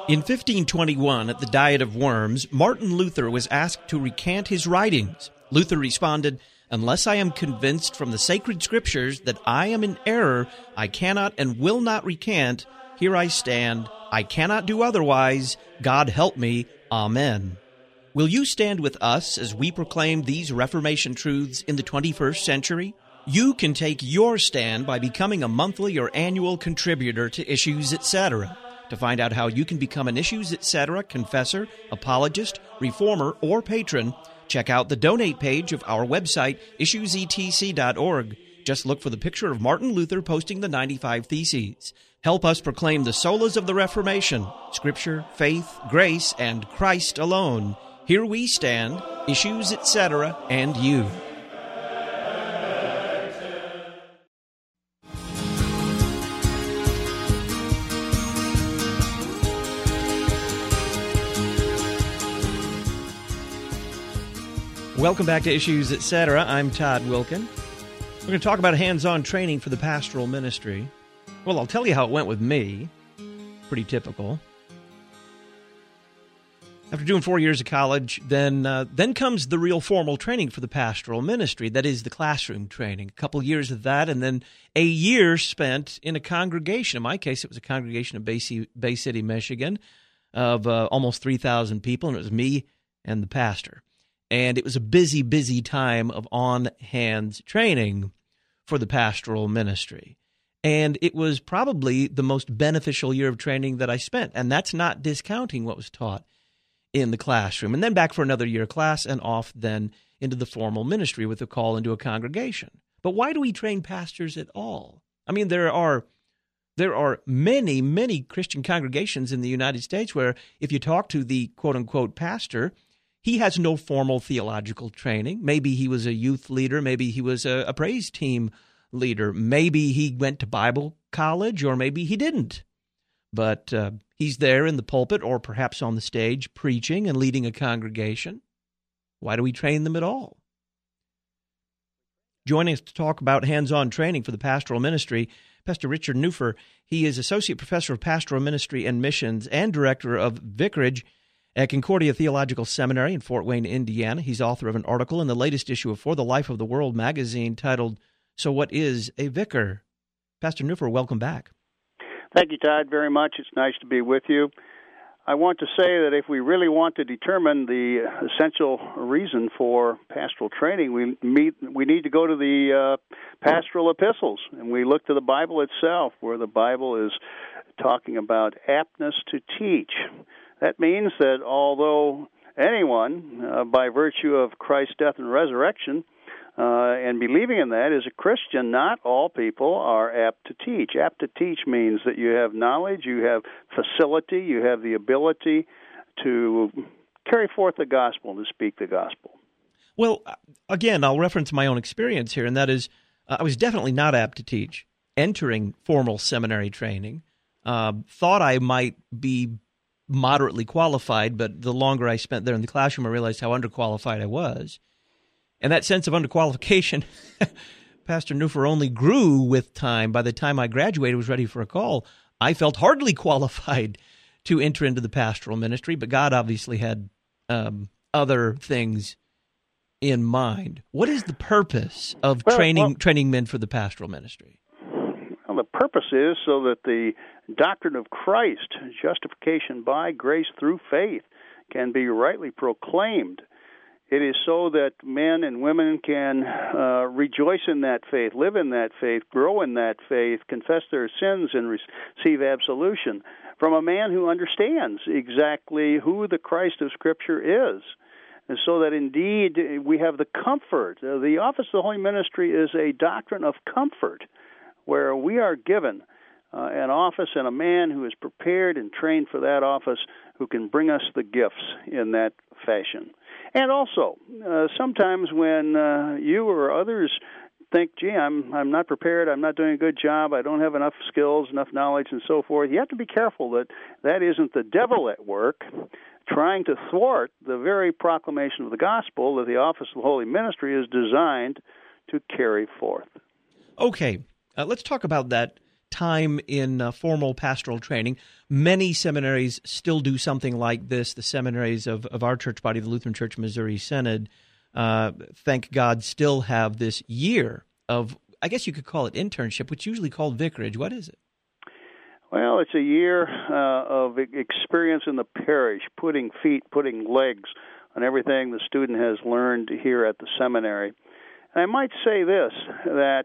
In 1521, at the Diet of Worms, Martin Luther was asked to recant his writings. Luther responded, "Unless I am convinced from the sacred scriptures that I am in error, I cannot and will not recant. Here I stand. I cannot do otherwise. God help me. Amen." Will you stand with us as we proclaim these Reformation truths in the 21st century? You can take your stand by becoming a monthly or annual contributor to Issues Etc. To find out how you can become an Issues Etc. confessor, apologist, reformer, or patron, check out the donate page of our website, issuesetc.org. Just look for the picture of Martin Luther posting the 95 Theses. Help us proclaim the solas of the Reformation, Scripture, faith, grace, and Christ alone. Here we stand, Issues Etc., and you. Welcome back to Issues Etc. I'm Todd Wilkin. We're going to talk about hands-on training for the pastoral ministry. Well, I'll tell you how it went with me. Pretty typical. After doing 4 years of college, then comes the real formal training for the pastoral ministry. That is the classroom training. A couple years of that, and then a year spent in a congregation. In my case, it was a congregation of Bay City, Michigan, of almost 3,000 people, and it was me and the pastor. And it was a busy, busy time of on-hands training for the pastoral ministry. And it was probably the most beneficial year of training that I spent. And that's not discounting what was taught in the classroom. And then back for another year of class and off then into the formal ministry with a call into a congregation. But why do we train pastors at all? I mean, there are many, many Christian congregations in the United States where if you talk to the quote-unquote pastor, he has no formal theological training. Maybe he was a youth leader. Maybe he was a praise team leader. Maybe he went to Bible college, or maybe he didn't. But he's there in the pulpit or perhaps on the stage preaching and leading a congregation. Why do we train them at all? Joining us to talk about hands-on training for the pastoral ministry, Pastor Richard Neuffer. He is Associate Professor of Pastoral Ministry and Missions and Director of Vicarage at Concordia Theological Seminary in Fort Wayne, Indiana. He's author of an article in the latest issue of For the Life of the World magazine titled, "So What is a Vicar?" Pastor Neuffer, welcome back. Thank you, Todd, very much. It's nice to be with you. I want to say that if we really want to determine the essential reason for pastoral training, we need to go to the pastoral epistles, and we look to the Bible itself, where the Bible is talking about aptness to teach. That means that although anyone, by virtue of Christ's death and resurrection, and believing in that is a Christian, not all people are apt to teach. Apt to teach means that you have knowledge, you have facility, you have the ability to carry forth the gospel, to speak the gospel. Well, again, I'll reference my own experience here, and that is I was definitely not apt to teach. Entering formal seminary training, thought I might be moderately qualified, but the longer I spent there in the classroom, I realized how underqualified I was. And that sense of underqualification, Pastor Neuffer, only grew with time. By the time I graduated, was ready for a call, I felt hardly qualified to enter into the pastoral ministry, but God obviously had other things in mind. What is the purpose of training men for the pastoral ministry? Well, the purpose is so that the doctrine of Christ, justification by grace through faith, can be rightly proclaimed. It is so that men and women can rejoice in that faith, live in that faith, grow in that faith, confess their sins, and receive absolution from a man who understands exactly who the Christ of Scripture is. And so that indeed we have the comfort. The office of the Holy Ministry is a doctrine of comfort, where we are given an office and a man who is prepared and trained for that office, who can bring us the gifts in that fashion. And also, sometimes when you or others think, gee, I'm not prepared, I'm not doing a good job, I don't have enough skills, enough knowledge, and so forth, you have to be careful that that isn't the devil at work trying to thwart the very proclamation of the gospel that the office of the Holy Ministry is designed to carry forth. Okay, let's talk about that time in formal pastoral training. Many seminaries still do something like this. The seminaries of our church body, the Lutheran Church Missouri Synod, thank God, still have this year of, I guess you could call it internship, which is usually called vicarage. What is it? Well, it's a year of experience in the parish, putting feet, putting legs on everything the student has learned here at the seminary. And I might say this, that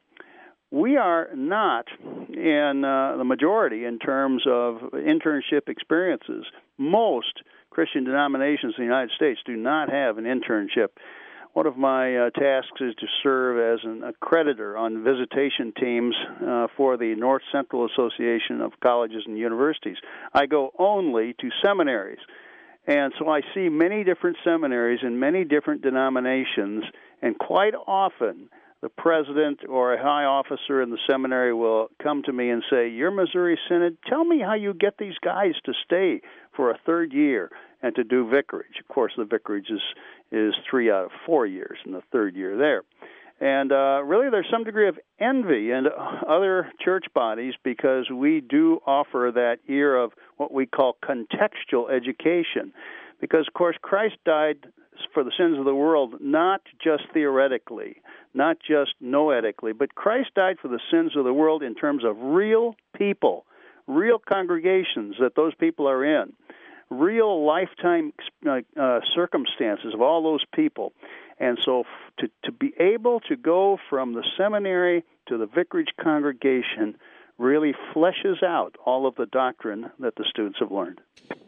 we are not in the majority in terms of internship experiences. Most Christian denominations in the United States do not have an internship. One of my tasks is to serve as an accreditor on visitation teams for the North Central Association of Colleges and Universities. I go only to seminaries. And so I see many different seminaries in many different denominations, and quite often the president or a high officer in the seminary will come to me and say, "Your Missouri Synod, tell me how you get these guys to stay for a third year and to do vicarage." Of course, the vicarage is 3 out of 4 years in the third year there. And really there's some degree of envy in other church bodies because we do offer that year of what we call contextual education. Because, of course, Christ died for the sins of the world not just theoretically, not just noetically, but Christ died for the sins of the world in terms of real people, real congregations that those people are in, real lifetime circumstances of all those people. And so to be able to go from the seminary to the vicarage congregation really fleshes out all of the doctrine that the students have learned.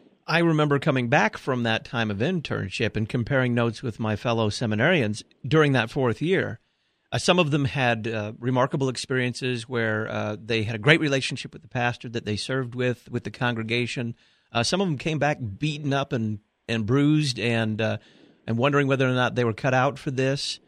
I remember coming back from that time of internship and comparing notes with my fellow seminarians during that fourth year. Some of them had remarkable experiences where they had a great relationship with the pastor that they served with the congregation. Some of them came back beaten up and bruised and wondering whether or not they were cut out for this.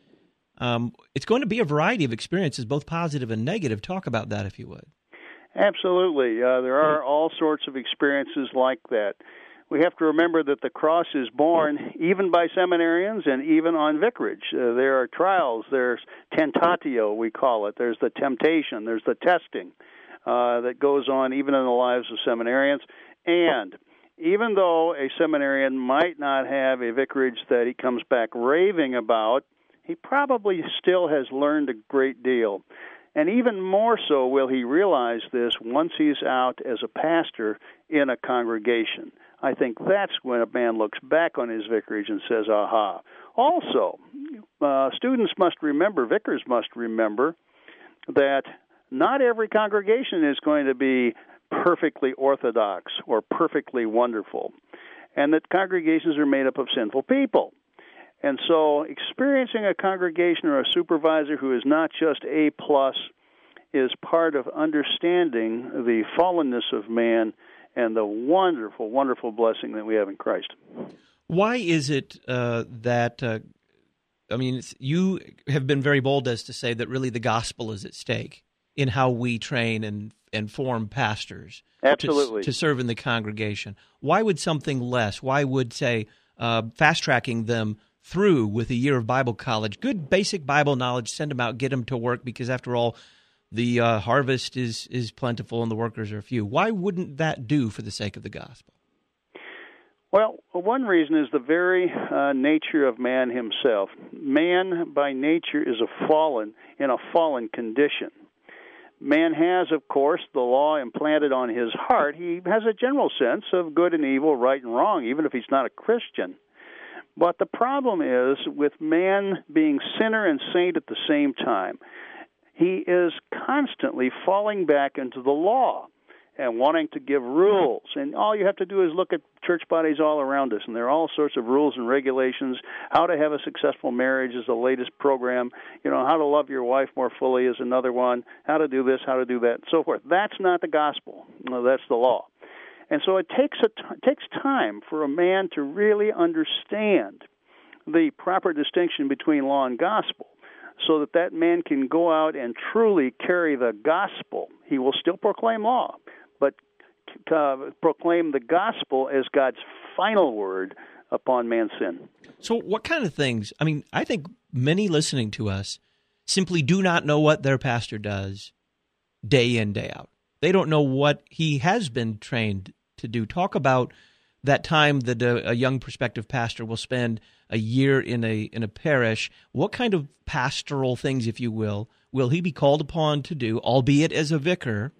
It's going to be a variety of experiences, both positive and negative. Talk about that, if you would. Absolutely. There are all sorts of experiences like that. We have to remember that the cross is borne even by seminarians and even on vicarage. There are trials. There's tentatio, we call it. There's the temptation. There's the testing that goes on even in the lives of seminarians. And even though a seminarian might not have a vicarage that he comes back raving about, he probably still has learned a great deal. And even more so will he realize this once he's out as a pastor in a congregation. I think that's when a man looks back on his vicarage and says, aha. Also, students must remember, vicars must remember, that not every congregation is going to be perfectly orthodox or perfectly wonderful, and that congregations are made up of sinful people. And so experiencing a congregation or a supervisor who is not just A+ is part of understanding the fallenness of man and the wonderful, wonderful blessing that we have in Christ. Why is it that, you have been very bold as to say that really the gospel is at stake in how we train and form pastors Absolutely. To serve in the congregation. Why would something less? Why would, say, fast-tracking them through with a year of Bible college, good basic Bible knowledge, send them out, get them to work, because after all, the harvest is plentiful and the workers are few. Why wouldn't that do for the sake of the gospel? Well, one reason is the very nature of man himself. Man by nature is in a fallen condition. Man has, of course, the law implanted on his heart. He has a general sense of good and evil, right and wrong, even if he's not a Christian. But the problem is with man being sinner and saint at the same time, he is constantly falling back into the law and wanting to give rules. And all you have to do is look at church bodies all around us, and there are all sorts of rules and regulations. How to have a successful marriage is the latest program. How to love your wife more fully is another one. How to do this, how to do that, and so forth. That's not the gospel. No, that's the law. And so it takes time for a man to really understand the proper distinction between law and gospel, so that man can go out and truly carry the gospel. He will still proclaim law, but proclaim the gospel as God's final word upon man's sin. So what kind of things? I think many listening to us simply do not know what their pastor does, day in, day out. They don't know what he has been trained to do. Talk about that time that a young prospective pastor will spend a year in a parish. What kind of pastoral things, if you will he be called upon to do, albeit as a vicar,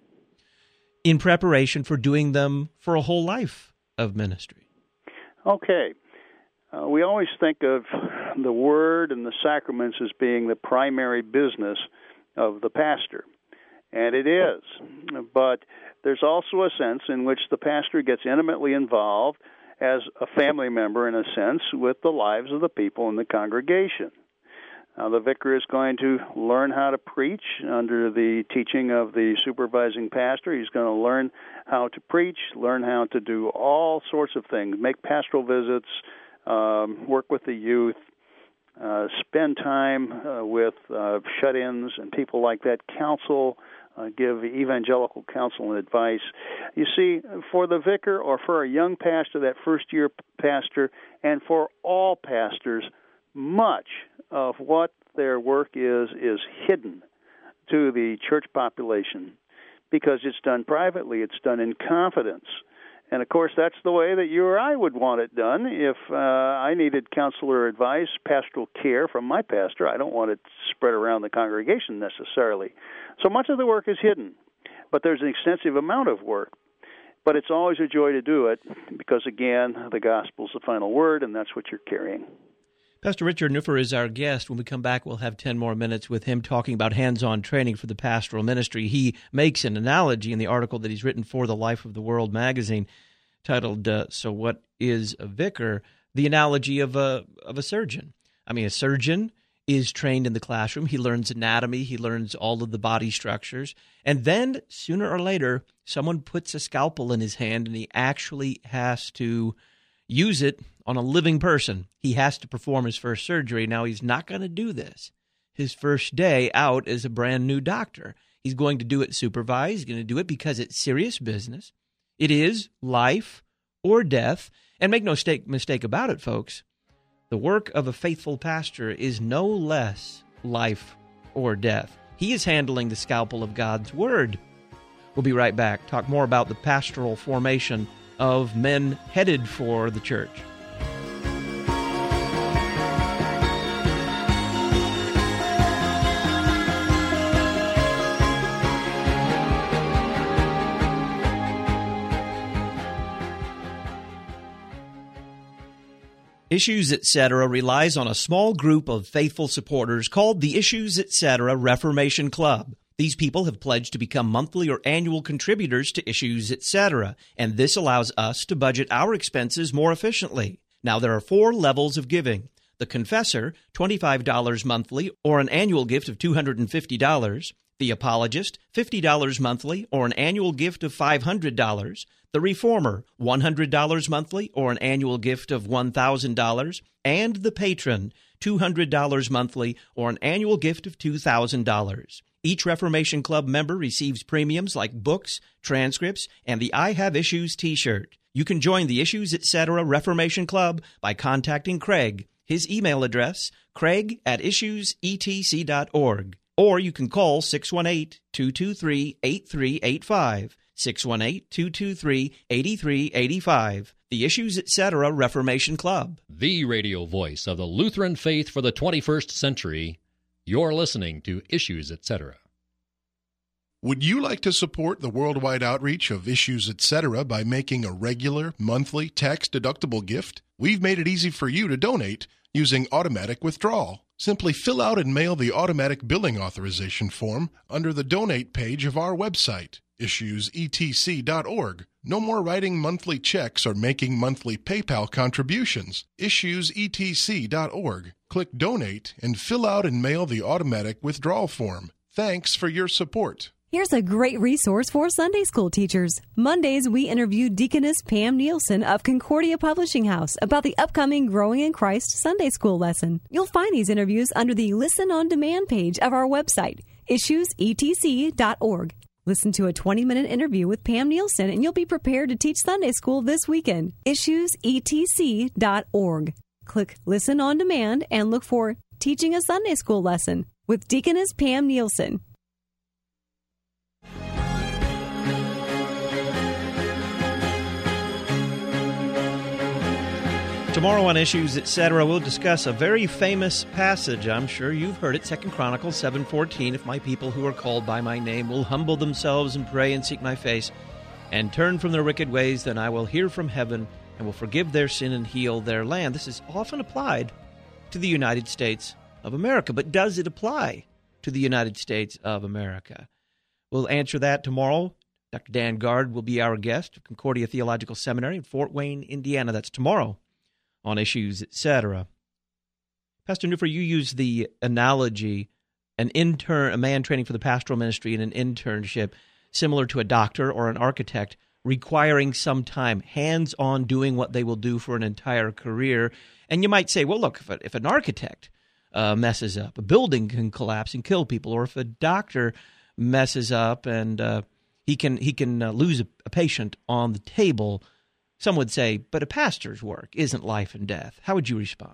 in preparation for doing them for a whole life of ministry? Okay. We always think of the Word and the sacraments as being the primary business of the pastor, and it is. But there's also a sense in which the pastor gets intimately involved as a family member, in a sense, with the lives of the people in the congregation. The vicar is going to learn how to preach under the teaching of the supervising pastor. He's going to learn how to preach, learn how to do all sorts of things, make pastoral visits, work with the youth, spend time with shut-ins and people like that, counsel, give evangelical counsel and advice. You see, for the vicar or for a young pastor, that first-year pastor, and for all pastors, much of what their work is hidden to the church population because it's done privately, it's done in confidence. And, of course, that's the way that you or I would want it done. If I needed counselor advice, pastoral care from my pastor, I don't want it spread around the congregation necessarily. So much of the work is hidden, but there's an extensive amount of work. But it's always a joy to do it because, again, the gospel's the final word, and that's what you're carrying. Pastor Richard Neuffer is our guest. When we come back, we'll have 10 more minutes with him talking about hands-on training for the pastoral ministry. He makes an analogy in the article that he's written for the Life of the World magazine titled, So What is a Vicar? The analogy of a surgeon. I mean, a surgeon is trained in the classroom. He learns anatomy. He learns all of the body structures. And then, sooner or later, someone puts a scalpel in his hand, and he actually has to use it on a living person. He has to perform his first surgery. Now, he's not going to do this his first day out as a brand new doctor. He's going to do it supervised. He's going to do it because it's serious business. It is life or death. And make no mistake about it, folks. The work of a faithful pastor is no less life or death. He is handling the scalpel of God's Word. We'll be right back. Talk more about the pastoral formation of men headed for the church. Issues Etc. relies on a small group of faithful supporters called the Issues Etc. Reformation Club. These people have pledged to become monthly or annual contributors to Issues Etc., and this allows us to budget our expenses more efficiently. Now, there are 4 levels of giving. The Confessor, $25 monthly or an annual gift of $250. The Apologist, $50 monthly or an annual gift of $500. The Reformer, $100 monthly or an annual gift of $1,000. And the Patron, $200 monthly or an annual gift of $2,000. Each Reformation Club member receives premiums like books, transcripts, and the I Have Issues t-shirt. You can join the Issues Etc. Reformation Club by contacting Craig. His email address, craig@issuesetc.org. Or you can call 618-223-8385, 618-223-8385. The Issues Etc. Reformation Club. The radio voice of the Lutheran faith for the 21st century. You're listening to Issues Etc. Would you like to support the worldwide outreach of Issues Etc. by making a regular, monthly, tax-deductible gift? We've made it easy for you to donate using automatic withdrawal. Simply fill out and mail the automatic billing authorization form under the donate page of our website, issuesetc.org. No more writing monthly checks or making monthly PayPal contributions. Issuesetc.org. Click Donate and fill out and mail the automatic withdrawal form. Thanks for your support. Here's a great resource for Sunday school teachers. Mondays, we interview Deaconess Pam Nielsen of Concordia Publishing House about the upcoming Growing in Christ Sunday school lesson. You'll find these interviews under the Listen on Demand page of our website, issuesetc.org. Listen to a 20-minute interview with Pam Nielsen, and you'll be prepared to teach Sunday school this weekend. Issuesetc.org. Click Listen on Demand and look for Teaching a Sunday School Lesson with Deaconess Pam Nielsen. Tomorrow on Issues, Etc., we'll discuss a very famous passage. I'm sure you've heard it, 2 Chronicles 7:14. If my people who are called by my name will humble themselves and pray and seek my face and turn from their wicked ways, then I will hear from heaven and will forgive their sin and heal their land. This is often applied to the United States of America, but does it apply to the United States of America? We'll answer that tomorrow. Dr. Dan Guard will be our guest of Concordia Theological Seminary in Fort Wayne, Indiana. That's tomorrow on Issues, Etc. Pastor Neuffer, you use the analogy, a man training for the pastoral ministry in an internship, similar to a doctor or an architect, requiring some time, hands-on doing what they will do for an entire career. And you might say, well, look, if an architect messes up, a building can collapse and kill people, or if a doctor messes up and he can lose a patient on the table, some would say, but a pastor's work isn't life and death. How would you respond?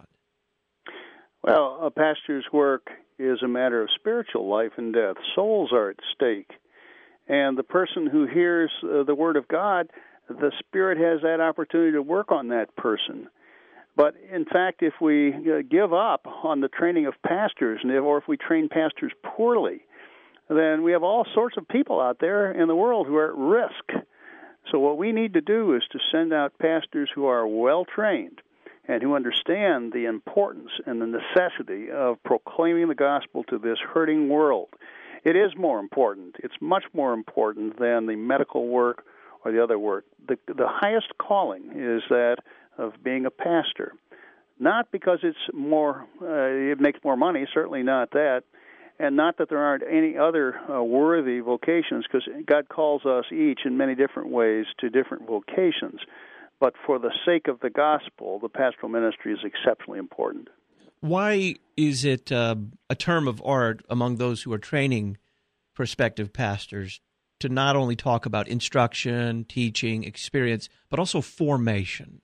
Well, a pastor's work is a matter of spiritual life and death. Souls are at stake. And the person who hears the Word of God, the Spirit has that opportunity to work on that person. But in fact, if we give up on the training of pastors, or if we train pastors poorly, then we have all sorts of people out there in the world who are at risk. So what we need to do is to send out pastors who are well-trained and who understand the importance and the necessity of proclaiming the gospel to this hurting world. It is more important. It's much more important than the medical work or the other work. The highest calling is that of being a pastor, not because it's more, it makes more money, certainly not that, and not that there aren't any other worthy vocations, because God calls us each in many different ways to different vocations. But for the sake of the gospel, the pastoral ministry is exceptionally important. Why is it a term of art among those who are training prospective pastors to not only talk about instruction, teaching, experience, but also formation?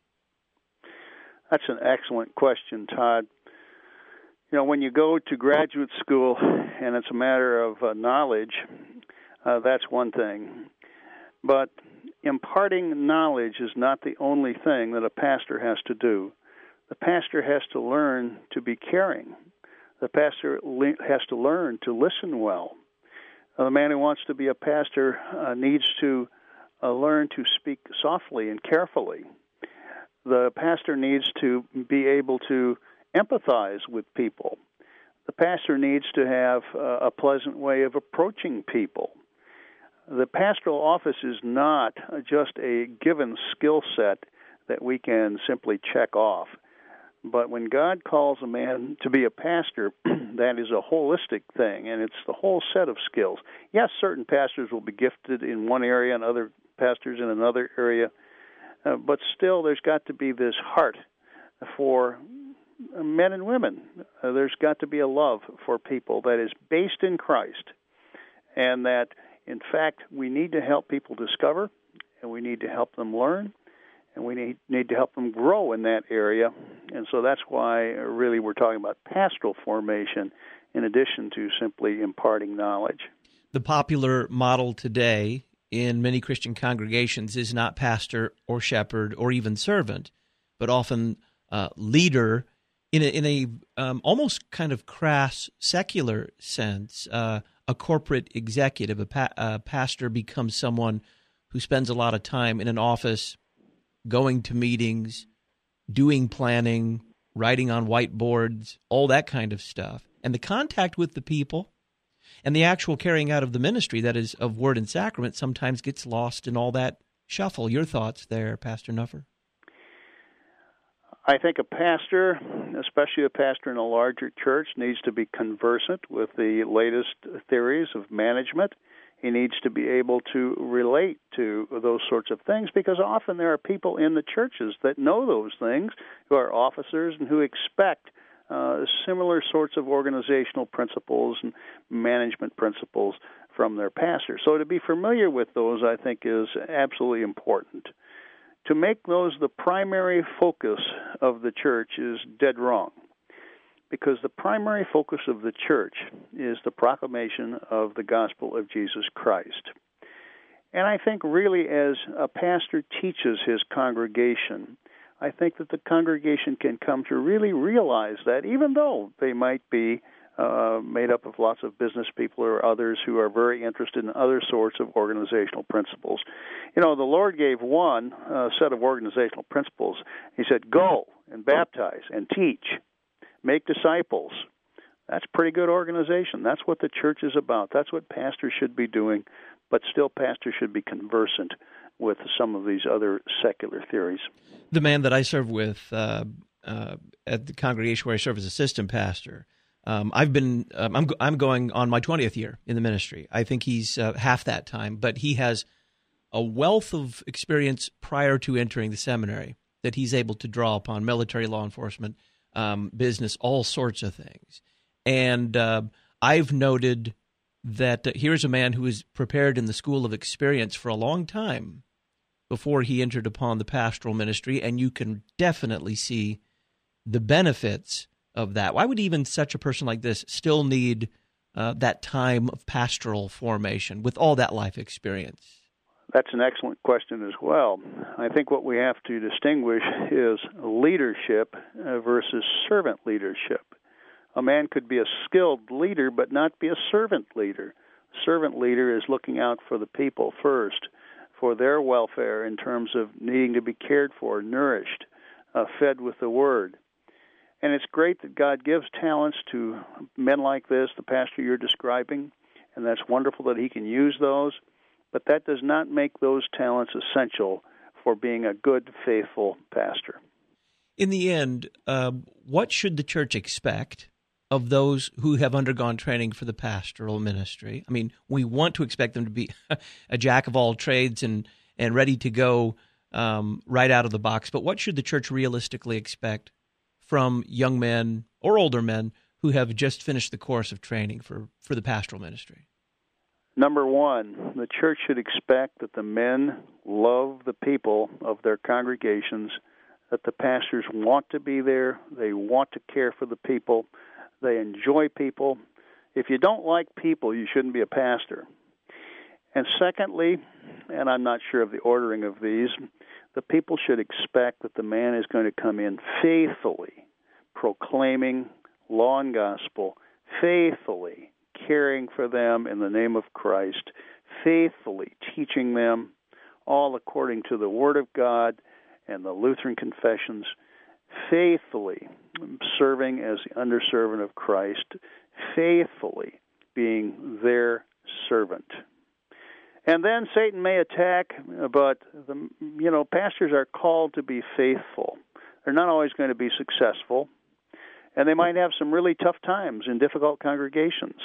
That's an excellent question, Todd. You know, when you go to graduate school and it's a matter of knowledge, that's one thing. But imparting knowledge is not the only thing that a pastor has to do. The pastor has to learn to be caring. The pastor has to learn to listen well. The man who wants to be a pastor needs to learn to speak softly and carefully. The pastor needs to be able to empathize with people. The pastor needs to have a pleasant way of approaching people. The pastoral office is not just a given skill set that we can simply check off. But when God calls a man to be a pastor, that is a holistic thing, and it's the whole set of skills. Yes, certain pastors will be gifted in one area and other pastors in another area, but still there's got to be this heart for men and women. There's got to be a love for people that is based in Christ, and that, in fact, we need to help people discover, and we need to help them learn, and we need to help them grow in that area. And so that's why really we're talking about pastoral formation in addition to simply imparting knowledge. The popular model today in many Christian congregations is not pastor or shepherd or even servant, but often leader in a almost kind of crass secular sense. A corporate executive, a pastor becomes someone who spends a lot of time in an office, going to meetings, doing planning, writing on whiteboards, all that kind of stuff. And the contact with the people and the actual carrying out of the ministry, that is, of word and sacrament, sometimes gets lost in all that shuffle. Your thoughts there, Pastor Neuffer? I think a pastor, especially a pastor in a larger church, needs to be conversant with the latest theories of management. He needs to be able to relate to those sorts of things, because often there are people in the churches that know those things, who are officers and who expect similar sorts of organizational principles and management principles from their pastor. So to be familiar with those, I think, is absolutely important. To make those the primary focus of the church is dead wrong, because the primary focus of the church is the proclamation of the gospel of Jesus Christ. And I think really as a pastor teaches his congregation, I think that the congregation can come to really realize that, even though they might be made up of lots of business people or others who are very interested in other sorts of organizational principles. The Lord gave one set of organizational principles. He said, go and baptize and teach, make disciples. That's pretty good organization. That's what the church is about. That's what pastors should be doing, but still pastors should be conversant with some of these other secular theories. The man that I serve with at the congregation where I serve as assistant pastor, I'm going on my 20th year in the ministry. I think he's half that time, but he has a wealth of experience prior to entering the seminary that he's able to draw upon: military, law enforcement, business, all sorts of things. And I've noted that here's a man who was prepared in the school of experience for a long time before he entered upon the pastoral ministry, and you can definitely see the benefits of that. Why would even such a person like this still need that time of pastoral formation with all that life experience? That's an excellent question as well. I think what we have to distinguish is leadership versus servant leadership. A man could be a skilled leader but not be a servant leader. Servant leader is looking out for the people first, for their welfare in terms of needing to be cared for, nourished, fed with the Word. And it's great that God gives talents to men like this, the pastor you're describing, and that's wonderful that he can use those, but that does not make those talents essential for being a good, faithful pastor. In the end, what should the church expect of those who have undergone training for the pastoral ministry? I mean, we want to expect them to be a jack of all trades and ready to go right out of the box, but what should the church realistically expect from young men or older men who have just finished the course of training for the pastoral ministry? Number one, the church should expect that the men love the people of their congregations, that the pastors want to be there, they want to care for the people, they enjoy people. If you don't like people, you shouldn't be a pastor. And secondly, and I'm not sure of the ordering of these, the people should expect that the man is going to come in faithfully, proclaiming law and gospel, faithfully caring for them in the name of Christ, faithfully teaching them, all according to the Word of God and the Lutheran confessions, faithfully serving as the underservant of Christ, faithfully being their servant. And then Satan may attack, but pastors are called to be faithful. They're not always going to be successful, and they might have some really tough times in difficult congregations.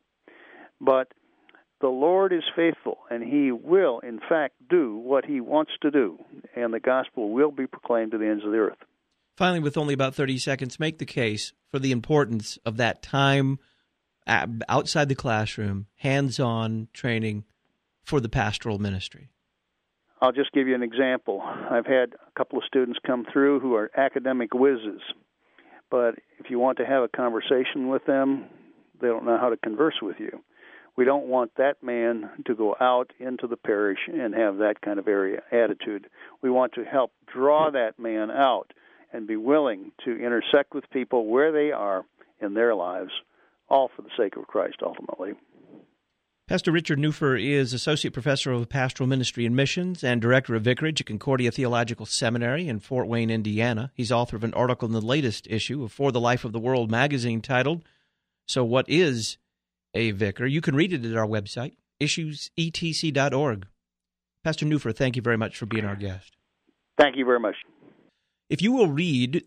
But the Lord is faithful, and He will, in fact, do what He wants to do, and the gospel will be proclaimed to the ends of the earth. Finally, with only about 30 seconds, make the case for the importance of that time outside the classroom, hands-on training for the pastoral ministry. I'll just give you an example. I've had a couple of students come through who are academic whizzes, but if you want to have a conversation with them, they don't know how to converse with you. We don't want that man to go out into the parish and have that kind of attitude. We want to help draw that man out and be willing to intersect with people where they are in their lives, all for the sake of Christ ultimately. Pastor Richard Neuffer is Associate Professor of Pastoral Ministry and Missions and Director of Vicarage at Concordia Theological Seminary in Fort Wayne, Indiana. He's author of an article in the latest issue of For the Life of the World magazine titled, So What is a Vicar? You can read it at our website, issuesetc.org. Pastor Neuffer, thank you very much for being our guest. Thank you very much. If you will read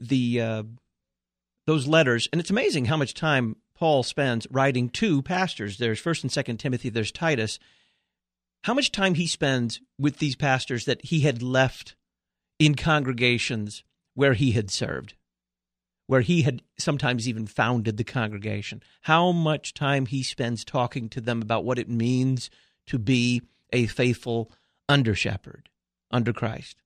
those letters, and it's amazing how much time Paul spends writing to pastors. There's 1 and 2 Timothy, there's Titus. How much time he spends with these pastors that he had left in congregations where he had served, where he had sometimes even founded the congregation. How much time he spends talking to them about what it means to be a faithful under-shepherd under Christ.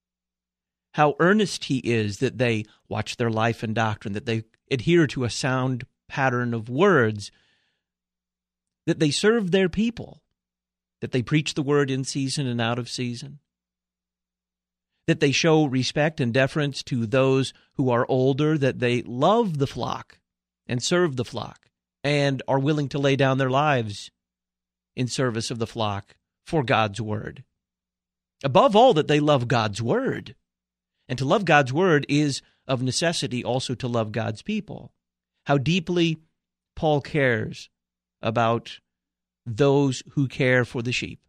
How earnest he is that they watch their life and doctrine, that they adhere to a sound pattern of words, that they serve their people, that they preach the word in season and out of season. that they show respect and deference to those who are older, that they love the flock and serve the flock and are willing to lay down their lives in service of the flock for God's word. Above all, that they love God's word. And to love God's word is of necessity also to love God's people. How deeply Paul cares about those who care for the sheep.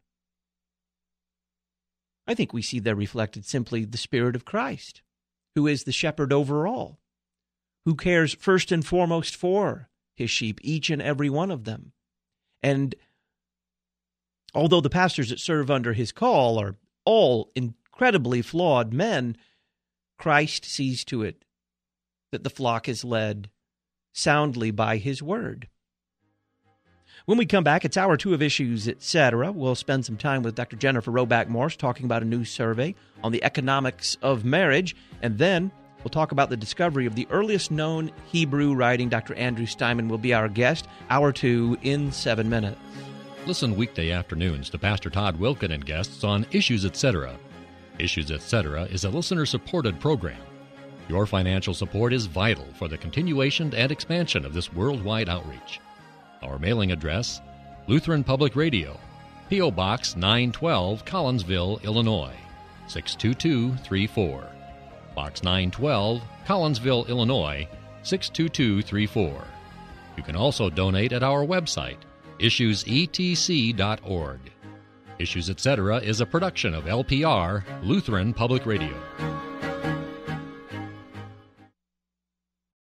I think we see there reflected simply the Spirit of Christ, who is the shepherd over all, who cares first and foremost for his sheep, each and every one of them. And although the pastors that serve under his call are all incredibly flawed men, Christ sees to it that the flock is led soundly by his word. When we come back, it's Hour 2 of Issues, Etc. We'll spend some time with Dr. Jennifer Roback Morse talking about a new survey on the economics of marriage, and then we'll talk about the discovery of the earliest known Hebrew writing. Dr. Andrew Steinman will be our guest. Hour 2 in 7 minutes. Listen weekday afternoons to Pastor Todd Wilkin and guests on Issues, Etc. Issues, Etc. is a listener-supported program. Your financial support is vital for the continuation and expansion of this worldwide outreach. Our mailing address, Lutheran Public Radio, P.O. Box 912, Collinsville, Illinois, 62234. Box 912, Collinsville, Illinois, 62234. You can also donate at our website, issuesetc.org. Issues, Etc. is a production of LPR, Lutheran Public Radio.